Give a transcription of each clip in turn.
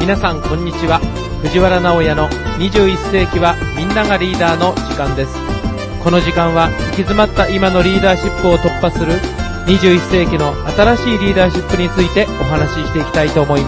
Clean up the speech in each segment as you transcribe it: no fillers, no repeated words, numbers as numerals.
皆さんこんにちは。藤原直也の21世紀はみんながリーダーの時間です。この時間は行き詰まった今のリーダーシップを突破する21世紀の新しいリーダーシップについてお話ししていきたいと思います。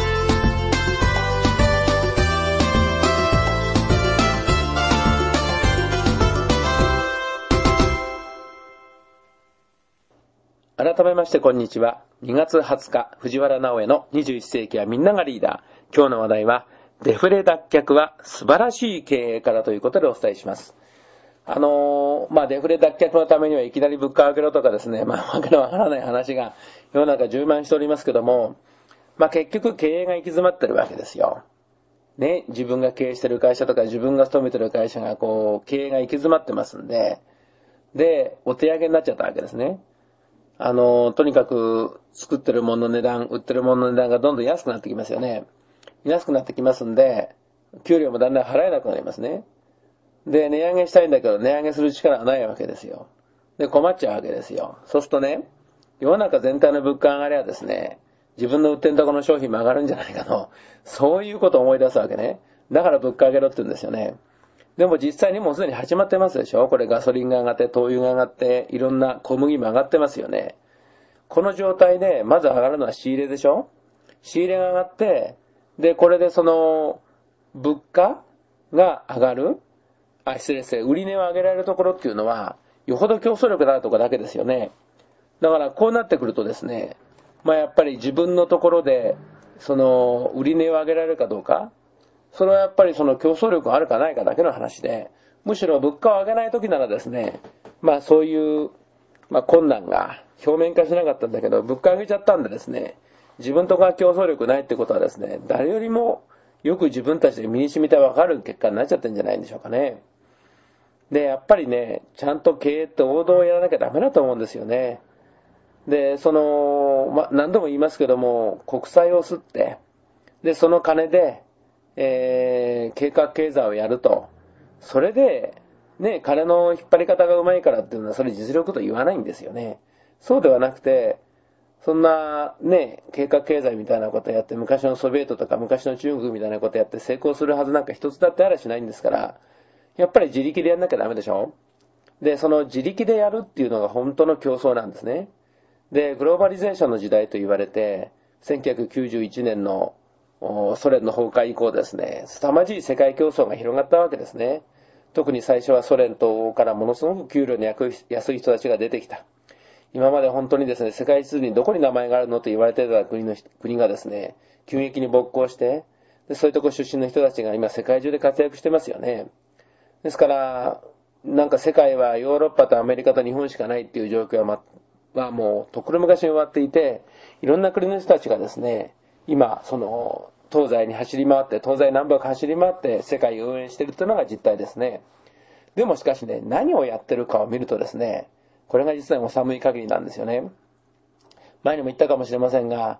改めましてこんにちは。2月20日、藤原直也の21世紀はみんながリーダー。今日の話題は、デフレ脱却は素晴らしい経営からということでお伝えします。デフレ脱却のためにはいきなり物価を上げろとかですね、わけのわからない話が世の中充満しておりますけども、結局経営が行き詰まってるわけですよ。ね、自分が経営してる会社とか自分が勤めてる会社が経営が行き詰まってますんで、お手上げになっちゃったわけですね。とにかく作ってるものの値段、売ってるものの値段がどんどん安くなってきますよね。安くなってきますんで、給料もだんだん払えなくなりますね。で、値上げしたいんだけど、値上げする力はないわけですよ。で、困っちゃうわけですよ。そうするとね、世の中全体の物価上がりはですね、自分の売ってるところの商品も上がるんじゃないかと、そういうことを思い出すわけね。だから物価上げろって言うんですよね。でも実際にもうすでに始まってますでしょ。これガソリンが上がって、灯油が上がって、いろんな小麦も上がってますよね。この状態で、まず上がるのは仕入れでしょ。仕入れが上がって、で、これで物価が上がる。売り値を上げられるところっていうのは、よほど競争力があるところだけですよね。だからこうなってくるとですね、やっぱり自分のところで、売り値を上げられるかどうか、それはやっぱり競争力があるかないかだけの話で、むしろ物価を上げないときならですね、そういう、困難が表面化しなかったんだけど、物価上げちゃったんでですね、自分とか競争力ないってことはですね、誰よりもよく自分たちで身に染みてわかる結果になっちゃってるんじゃないんでしょうかね。で、やっぱりね、ちゃんと経営って王道をやらなきゃダメだと思うんですよね。で、何度も言いますけども、国債を吸って、で、その金で、計画経済をやると。それで、ね、金の引っ張り方がうまいからっていうのは、それ実力と言わないんですよね。そうではなくて、そんな、ね、計画経済みたいなことやって、昔のソビエトとか昔の中国みたいなことやって成功するはずなんか一つだってあらしないんですから、やっぱり自力でやんなきゃダメでしょ。で、その自力でやるっていうのが本当の競争なんですね。で、グローバリゼーションの時代と言われて、1991年のソ連の崩壊以降ですね、凄まじい世界競争が広がったわけですね。特に最初はソ連東からものすごく給料に安い人たちが出てきた。今まで本当にですね、世界地図にどこに名前があるのと言われていた国がですね、急激に勃興して、でそういうとこ出身の人たちが今世界中で活躍してますよね。ですから、なんか世界はヨーロッパとアメリカと日本しかないっていう状況はもうとっくの昔に終わっていて、いろんな国の人たちがですね、今、東西に走り回って、東西南北走り回って世界を運営しているというのが実態ですね。でもしかしね、何をやってるかを見るとですね、これが実はお寒い限りなんですよね。前にも言ったかもしれませんが、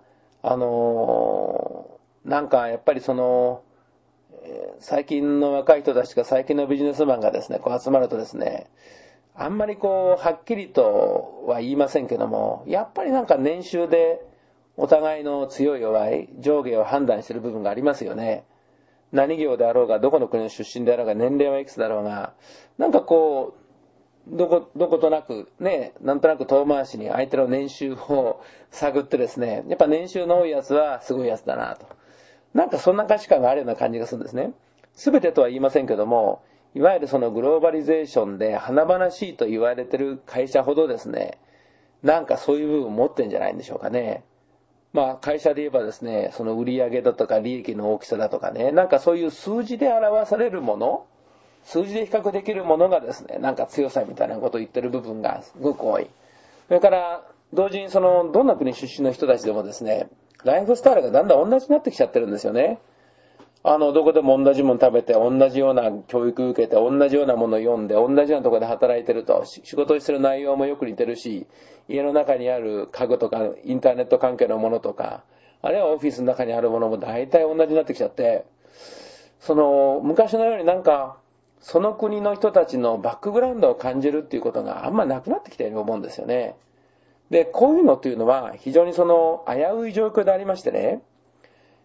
なんかやっぱり最近の若い人たちが最近のビジネスマンがですね、集まるとですね、あんまりはっきりとは言いませんけども、やっぱりなんか年収でお互いの強い弱い上下を判断している部分がありますよね。何業であろうが、どこの国の出身であろうが、年齢はいくつだろうが、なんかどことなくね、なんとなく遠回しに相手の年収を探ってですね、やっぱ年収の多いやつはすごいやつだなと。なんかそんな価値観があるような感じがするんですね。すべてとは言いませんけども、いわゆるグローバリゼーションで華々しいと言われている会社ほどですね、なんかそういう部分を持ってんじゃないんでしょうかね。会社で言えばですね、その売上だとか利益の大きさだとかね、なんかそういう数字で表されるもの、数字で比較できるものがですね、なんか強さみたいなことを言ってる部分がすごく多い。それから、同時にどんな国出身の人たちでもですね、ライフスタイルがだんだん同じになってきちゃってるんですよね。どこでも同じもの食べて、同じような教育受けて、同じようなものを読んで、同じようなところで働いてると、仕事をしてる内容もよく似てるし、家の中にある家具とか、インターネット関係のものとか、あるいはオフィスの中にあるものも大体同じになってきちゃって、昔のようになんか、その国の人たちのバックグラウンドを感じるっていうことがあんまなくなってきたように思うんですよね。で、こういうのっていうのは非常に危うい状況でありましてね、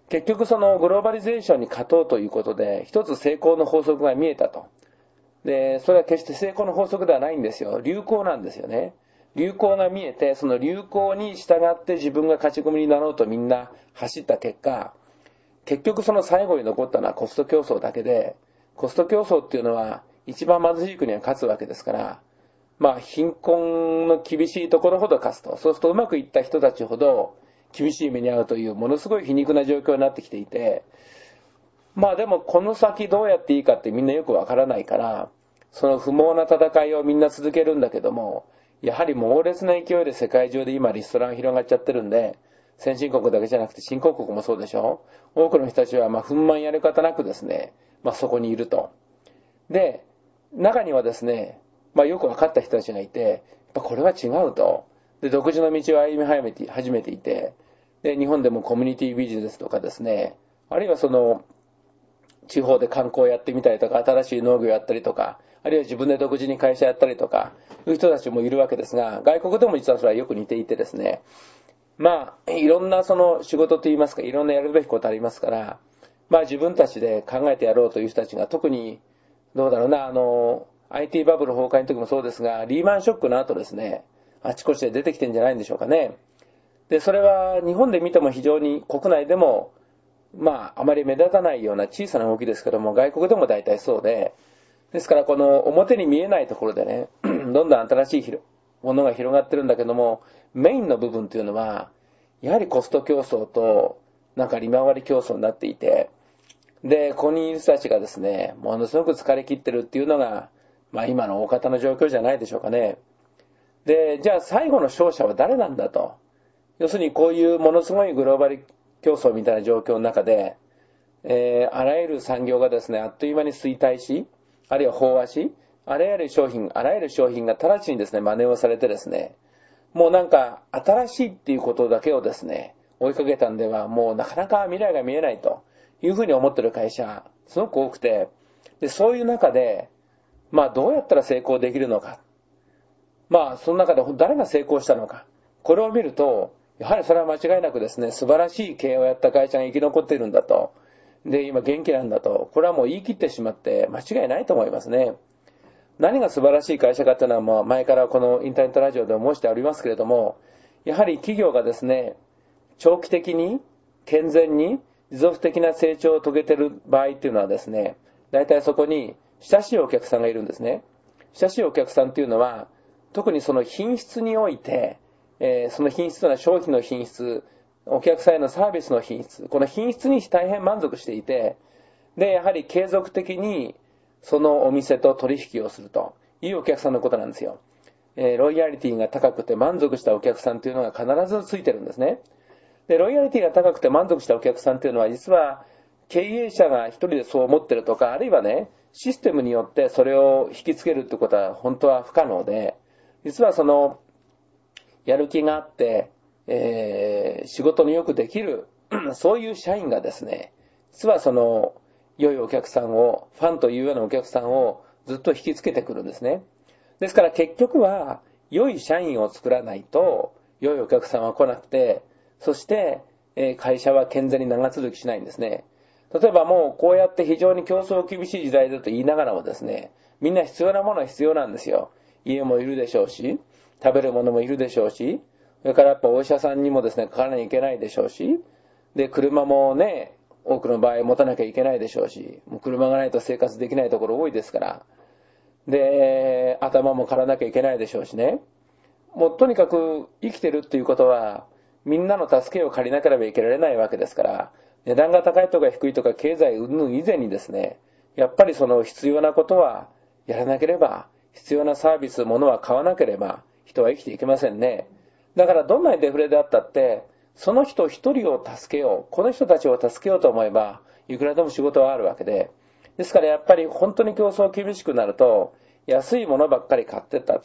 結局そのグローバリゼーションに勝とうということで、一つ成功の法則が見えたと。で、それは決して成功の法則ではないんですよ。流行なんですよね。流行が見えて、その流行に従って自分が勝ち組になろうとみんな走った結果、結局その最後に残ったのはコスト競争だけで、コスト競争っていうのは一番貧しい国が勝つわけですから、貧困の厳しいところほど勝つと。そうするとうまくいった人たちほど厳しい目に遭うというものすごい皮肉な状況になってきていて、でもこの先どうやっていいかってみんなよくわからないから、その不毛な戦いをみんな続けるんだけども、やはり猛烈な勢いで世界中で今リストラン広がっちゃってるんで、先進国だけじゃなくて新興国もそうでしょ。多くの人たちは憤懣やる方なくですね、そこにいると。で、中にはですね、よく分かった人たちがいて、やっぱこれは違うと。で、独自の道を歩み始めていて、で、日本でもコミュニティビジネスとかですね、あるいはその、地方で観光やってみたりとか、新しい農業やったりとか、あるいは自分で独自に会社やったりとか、いう人たちもいるわけですが、外国でも実はそれはよく似ていてですね、いろんなその仕事といいますか、いろんなやるべきことありますから、自分たちで考えてやろうという人たちが特に、どうだろうな、IT バブル崩壊の時もそうですが、リーマンショックの後ですね、あちこちで出てきてんじゃないんでしょうかね。で、それは日本で見ても非常に国内でも、あまり目立たないような小さな動きですけども、外国でも大体そうで、ですからこの表に見えないところでね、どんどん新しいものが広がってるんだけども、メインの部分というのは、やはりコスト競争と、利回り競争になっていて、で、ここにいる人たちがですね、ものすごく疲れ切ってるっていうのが、今の大方の状況じゃないでしょうかね。で、じゃあ最後の勝者は誰なんだと。要するにこういうものすごいグローバル競争みたいな状況の中で、あらゆる産業がですね、あっという間に衰退し、あるいは飽和し、あらゆる商品が直ちにですね、真似をされてですね、もう新しいっていうことだけをですね、追いかけたんでは、もうなかなか未来が見えないというふうに思ってる会社、すごく多くて、で、そういう中で、どうやったら成功できるのか。その中で誰が成功したのか。これを見ると、やはりそれは間違いなくですね、素晴らしい経営をやった会社が生き残っているんだと。で、今元気なんだと。これはもう言い切ってしまって間違いないと思いますね。何が素晴らしい会社かというのは、前からこのインターネットラジオでも申しておりますけれども、やはり企業がですね、長期的に、健全に、持続的な成長を遂げている場合っていうのはですね、大体そこに親しいお客さんがいるんですね。親しいお客さんっていうのは、特にその品質において、その品質というのは商品の品質、お客さんへのサービスの品質、この品質に大変満足していて、で、やはり継続的にそのお店と取引をするというお客さんのことなんですよ。ロイヤリティが高くて満足したお客さんというのが必ずついてるんですね。で、ロイヤリティが高くて満足したお客さんというのは実は経営者が一人でそう思ってるとか、あるいはね、システムによってそれを引きつけるってことは本当は不可能で、実はそのやる気があって、仕事によくできるそういう社員がですね、実はその良いお客さんを、ファンというようなお客さんをずっと引きつけてくるんですね。ですから結局は良い社員を作らないと良いお客さんは来なくて、そして会社は健全に長続きしないんですね。例えばもうこうやって非常に競争厳しい時代だと言いながらもですね、みんな必要なものは必要なんですよ。家もいるでしょうし、食べるものもいるでしょうし、それからやっぱお医者さんにもですね、かからなきゃいけないでしょうし、で、車もね、多くの場合持たなきゃいけないでしょうし、もう車がないと生活できないところ多いですから、で、頭も刈らなきゃいけないでしょうしね。もうとにかく生きてるっていうことは、みんなの助けを借りなければいけられないわけですから、値段が高いとか低いとか経済云々以前にですね、やっぱりその必要なことはやらなければ、必要なサービス、ものは買わなければ、人は生きていけませんね。だからどんなにデフレであったって、その人一人を助けよう、この人たちを助けようと思えば、いくらでも仕事はあるわけで、ですからやっぱり本当に競争厳しくなると、安いものばっかり買ってたって、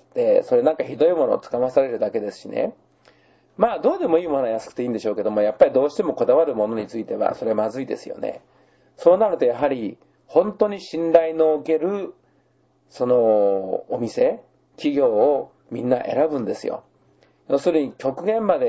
それひどいものをつかまされるだけですしね。どうでもいいものは安くていいんでしょうけども、やっぱりどうしてもこだわるものについては、それはまずいですよね。そうなるとやはり、本当に信頼のおける、その、企業をみんな選ぶんですよ。要するに極限まで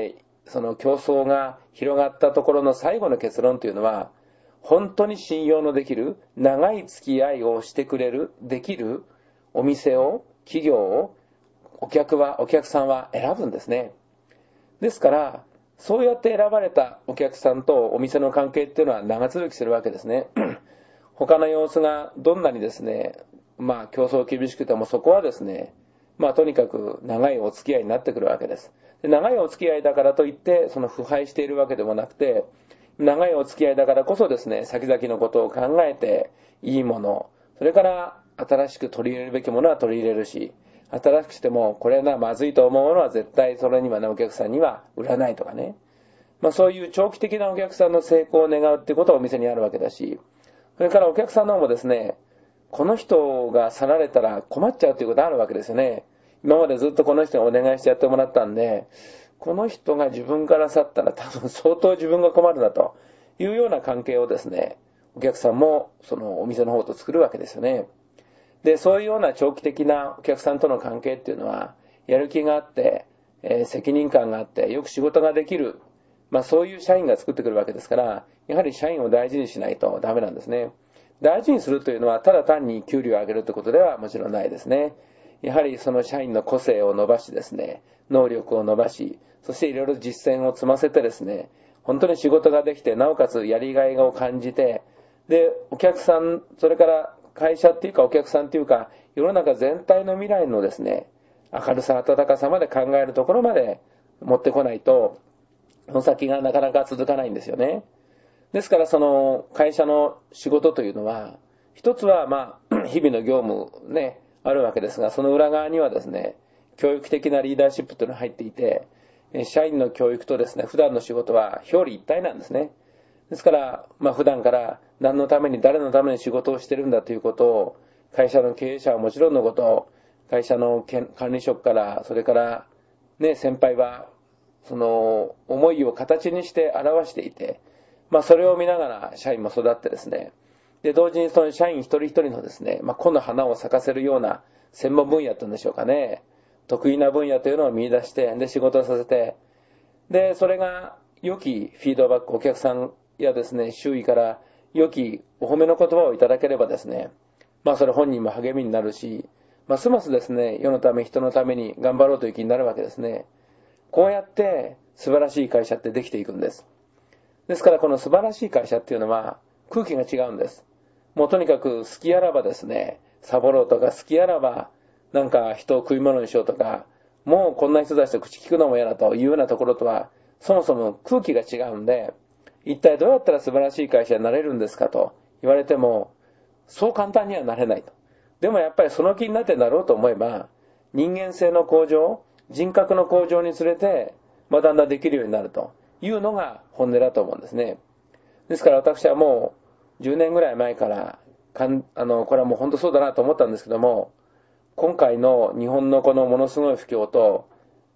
その競争が広がったところの最後の結論というのは、本当に信用のできる、長い付き合いをしてくれる、できるお店を、企業を、お客さんは選ぶんですね。ですから、そうやって選ばれたお客さんとお店の関係っていうのは長続きするわけですね。他の様子がどんなにですね、競争厳しくてもそこはですね、とにかく長いお付き合いになってくるわけです。で、長いお付き合いだからといって、その腐敗しているわけでもなくて、長いお付き合いだからこそですね、先々のことを考えて、いいもの、それから新しく取り入れるべきものは取り入れるし、新しくしてもこれはまずいと思うものは絶対それにはね、お客さんには売らないとかね。そういう長期的なお客さんの成功を願うっていうことはお店にあるわけだし、それからお客さんの方もですね、この人が去られたら困っちゃうということがあるわけですよね。今までずっとこの人にお願いしてやってもらったんで、この人が自分から去ったら多分相当自分が困るなというような関係をですね、お客さんもそのお店の方と作るわけですよね。で、そういうような長期的なお客さんとの関係っていうのは、やる気があって、責任感があって、よく仕事ができる、そういう社員が作ってくるわけですから、やはり社員を大事にしないとダメなんですね。大事にするというのは、ただ単に給料を上げるということではもちろんないですね。やはりその社員の個性を伸ばしですね、能力を伸ばし、そしていろいろ実践を積ませてですね、本当に仕事ができて、なおかつやりがいを感じて、で、お客さん、それから会社っていうかお客さんっていうか、世の中全体の未来のですね、明るさ、温かさまで考えるところまで持ってこないと、その先がなかなか続かないんですよね。ですからその会社の仕事というのは、一つは日々の業務ね、あるわけですが、その裏側にはですね、教育的なリーダーシップというのが入っていて、社員の教育とですね、普段の仕事は表裏一体なんですね。ですから、普段から何のために誰のために仕事をしてるんだということを、会社の経営者はもちろんのこと、会社の管理職から、それからね、先輩はその思いを形にして表していて、それを見ながら社員も育ってですね、で、同時にその社員一人一人のですね、個の花を咲かせるような専門分野というんでしょうかね、得意な分野というのを見出して、で、仕事をさせて、で、それが良きフィードバック、お客さんやですね、周囲から良きお褒めの言葉をいただければですね、それ本人も励みになるし、ますますですね、世のため人のために頑張ろうという気になるわけですね。こうやって素晴らしい会社ってできていくんです。ですからこの素晴らしい会社っていうのは空気が違うんです。もうとにかく好きあらばですね、サボろうとか好きあらばなんか人を食い物にしようとか、もうこんな人たちと口聞くのも嫌だというようなところとはそもそも空気が違うんで、一体どうやったら素晴らしい会社になれるんですかと言われても、そう簡単にはなれないと。でもやっぱりその気になってなろうと思えば、人間性の向上、人格の向上につれて、だんだんできるようになるというのが本音だと思うんですね。ですから私はもう10年ぐらい前から、これはもう本当そうだなと思ったんですけども、今回の日本のこのものすごい不況と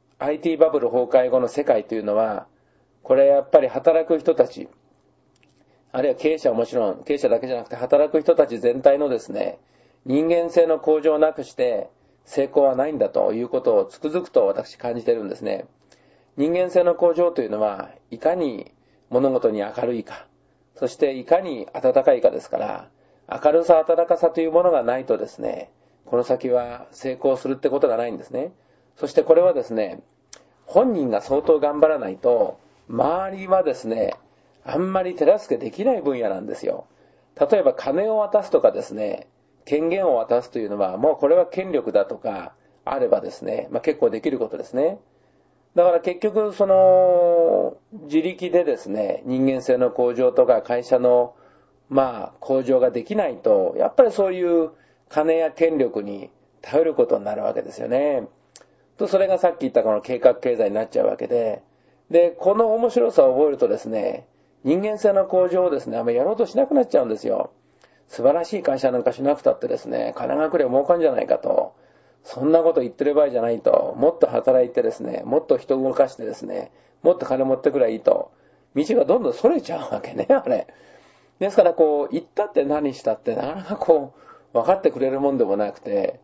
IT バブル崩壊後の世界というのは、これやっぱり働く人たち、あるいは経営者はもちろん、経営者だけじゃなくて働く人たち全体のですね、人間性の向上をなくして成功はないんだということをつくづくと私感じているんですね。人間性の向上というのは、いかに物事に明るいか、そしていかに温かいかですから、明るさ温かさというものがないとですね、この先は成功するってことがないんですね。そしてこれはですね、本人が相当頑張らないと、周りはですね、あんまり手助けできない分野なんですよ。例えば金を渡すとかですね、権限を渡すというのは、もうこれは権力だとかあればですね、結構できることですね。だから結局その自力でですね、人間性の向上とか会社の向上ができないと、やっぱりそういう金や権力に頼ることになるわけですよね。と、それがさっき言ったこの計画経済になっちゃうわけで、で、この面白さを覚えるとですね、人間性の向上をですね、あんまりやろうとしなくなっちゃうんですよ。素晴らしい会社なんかしなくたってですね、金が来れば儲かんじゃないかと。そんなこと言ってる場合じゃないと。もっと働いてですね、もっと人を動かしてですね、もっと金持ってくればいいと。道がどんどん逸れちゃうわけね、あれ。ですから言ったって何したってなかなか分かってくれるもんでもなくて、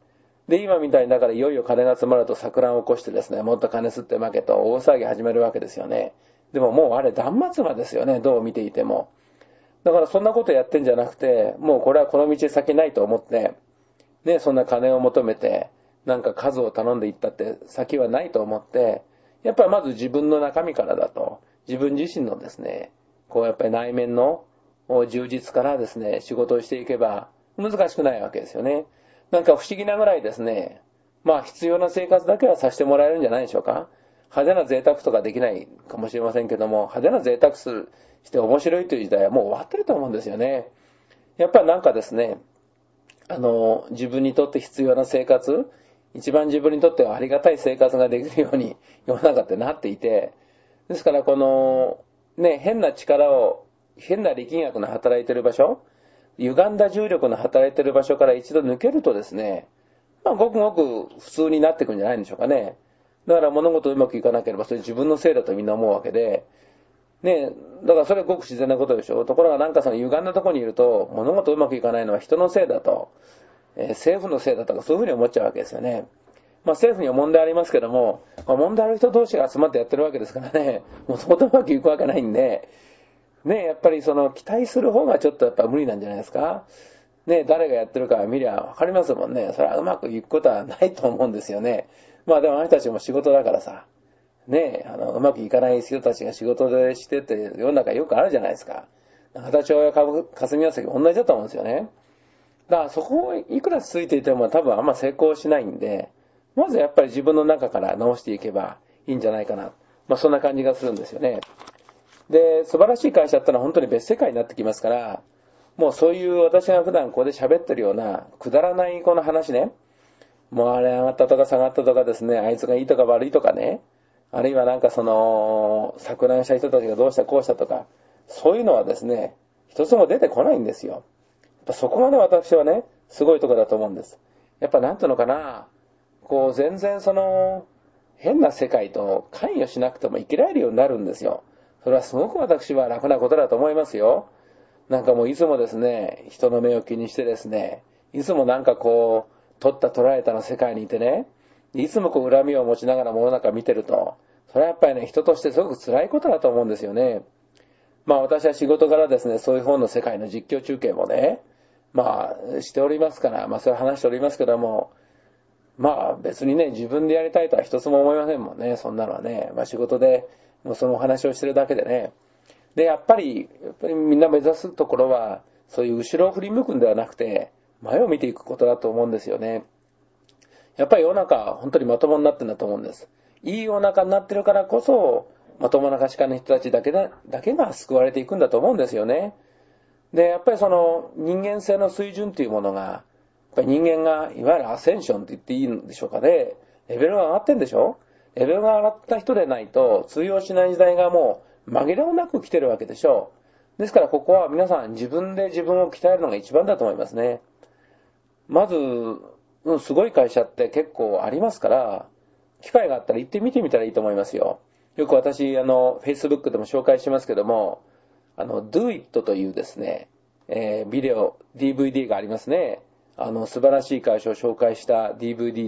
で、今みたいにだからいよいよ金が集まると錯乱を起こしてですね、もっと金吸って負けと大騒ぎ始めるわけですよね。でももうあれ断末魔ですよね、どう見ていても。だからそんなことやってんじゃなくて、もうこれはこの道先ないと思って、ね、そんな金を求めて、なんか数を頼んでいったって先はないと思って、やっぱりまず自分の中身からだと、自分自身のですね、こうやっぱり内面の充実からですね、仕事をしていけば難しくないわけですよね。なんか不思議なぐらいですね、まあ必要な生活だけはさせてもらえるんじゃないでしょうか。派手な贅沢とかできないかもしれませんけども、派手な贅沢して面白いという時代はもう終わってると思うんですよね。やっぱりなんかですね、自分にとって必要な生活、一番自分にとってはありがたい生活ができるように世の中ってなっていて、ですからこの、ね、変な力学の働いてる場所、歪んだ重力の働いてる場所から一度抜けるとですね、まあ、ごくごく普通になってくるんじゃないんでしょうかね。だから物事うまくいかなければそれ自分のせいだとみんな思うわけで、ね、だからそれはごく自然なことでしょう。ところがなんかその歪んだところにいると物事うまくいかないのは人のせいだと、政府のせいだとかそういうふうに思っちゃうわけですよね。まあ政府には問題ありますけども、まあ、問題ある人同士が集まってやってるわけですからね、もともとうまくいくわけないんで、ね、やっぱりその期待する方がちょっとやっぱ無理なんじゃないですか。ね、誰がやってるか見りゃわかりますもんね。それはうまくいくことはないと思うんですよね。まあでもあの人たちも仕事だからさ、ね、うまくいかない人たちが仕事でしてって世の中よくあるじゃないですか。中田町や霞が関同じだと思うんですよね。だからそこをいくらついていても多分あんま成功しないんで、まずやっぱり自分の中から直していけばいいんじゃないかな。まあそんな感じがするんですよね。で、素晴らしい会社ってのは本当に別世界になってきますから、もうそういう私が普段ここで喋ってるようなくだらないこの話ね、もうあれ上がったとか下がったとかですね、あいつがいいとか悪いとかね、あるいはなんかその、錯乱した人たちがどうしたこうしたとか、そういうのはですね、一つも出てこないんですよ。やっぱそこがね、私はね、すごいところだと思うんです。やっぱなんていうのかな、こう全然その、変な世界と関与しなくても生きられるようになるんですよ。それはすごく私は楽なことだと思いますよ。なんかもういつもですね、人の目を気にしてですね、いつもなんかこう、取った捉えたの世界にいてね、いつもこう恨みを持ちながら世の中見てると、それはやっぱりね、人としてすごく辛いことだと思うんですよね。まあ私は仕事からですね、そういう方の世界の実況中継もね、まあしておりますから、まあそれは話しておりますけども、まあ別にね、自分でやりたいとは一つも思いませんもんね、そんなのはね。まあ仕事でもうそのお話をしてるだけでね。で、やっぱりみんな目指すところは、そういう後ろを振り向くんではなくて、前を見ていくことだと思うんですよね。やっぱり世の中は本当にまともになってんだと思うんです。いい世の中になってるからこそ、まともな価値観の人たちだけが救われていくんだと思うんですよね。で、やっぱりその人間性の水準というものが、やっぱり人間がいわゆるアセンションって言っていいんでしょうかね。レベルが上がってんでしょ。レベルが上がった人でないと通用しない時代がもう紛れもなく来てるわけでしょう。ですからここは皆さん自分で自分を鍛えるのが一番だと思いますね。まず、すごい会社って結構ありますから、機会があったら行ってみてみたらいいと思いますよ。よく私、Facebook でも紹介しますけども、Do It というですね、ビデオ、DVD がありますね。素晴らしい会社を紹介した DVD って、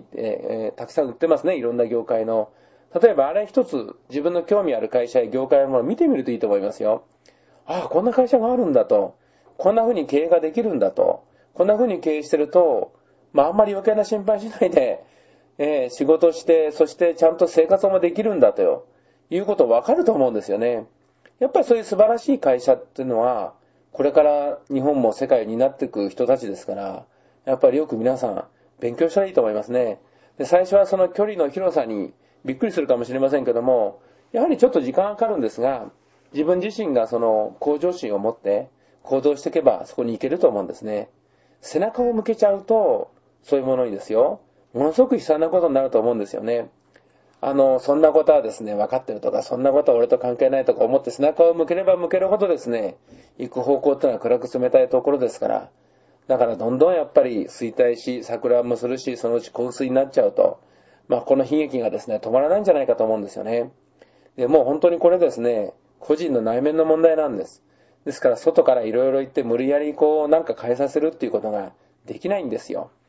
たくさん売ってますね。いろんな業界の。例えばあれ一つ自分の興味ある会社や業界のものを見てみるといいと思いますよ。ああ、こんな会社があるんだと。こんな風に経営ができるんだと。こんな風に経営してると、まああんまり余計な心配しないで、仕事して、そしてちゃんと生活もできるんだということわかると思うんですよね。やっぱりそういう素晴らしい会社っていうのは、これから日本も世界になっていく人たちですから、やっぱりよく皆さん勉強したらいいと思いますね。で、最初はその距離の広さにびっくりするかもしれませんけども、やはりちょっと時間がかかるんですが、自分自身がその向上心を持って行動していけばそこに行けると思うんですね。背中を向けちゃうと、そういうものにですよ、ものすごく悲惨なことになると思うんですよね。そんなことはですね、分かってるとか、そんなことは俺と関係ないとか思って背中を向ければ向けるほどですね、行く方向ってのは暗く冷たいところですから、だからどんどんやっぱり衰退し、錯乱もするし、そのうち昏睡になっちゃうと、まあこの悲劇がですね、止まらないんじゃないかと思うんですよね。で、もう本当にこれですね、個人の内面の問題なんです。ですから外からいろいろ言って無理やりこうなんか変えさせるっていうことができないんですよ。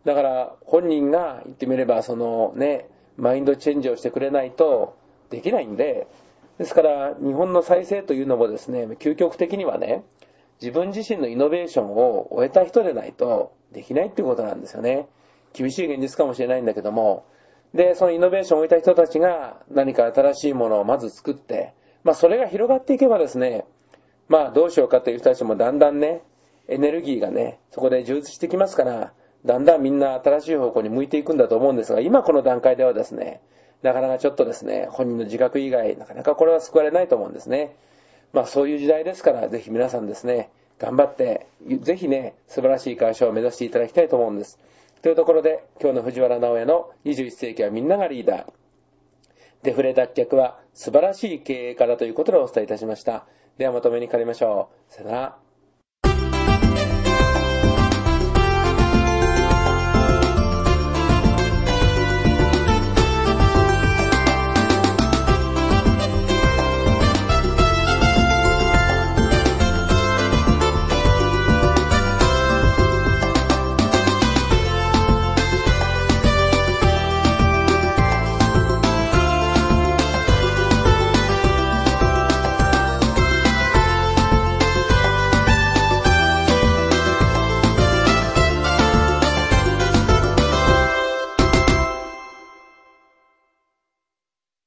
だから本人が言ってみればマインドチェンジをしてくれないとできないんで、ですから日本の再生というのもですね、究極的にはね、自分自身のイノベーションを終えた人でないとできないっていうことなんですよね。厳しい現実かもしれないんだけども、で、そのイノベーションを終えた人たちが何か新しいものをまず作って、それが広がっていけばですね、どうしようかという人たちもだんだんね、エネルギーがね、そこで充実してきますから、だんだんみんな新しい方向に向いていくんだと思うんですが、今この段階ではですね、なかなかちょっとですね、本人の自覚以外、なかなかこれは救われないと思うんですね。そういう時代ですから、ぜひ皆さんですね、頑張って、ぜひね、素晴らしい会社を目指していただきたいと思うんです。というところで、今日の藤原直哉の21世紀はみんながリーダー。デフレ脱却は素晴らしい経営からということでお伝えいたしました。ではまとめにかかりましょう。さよなら。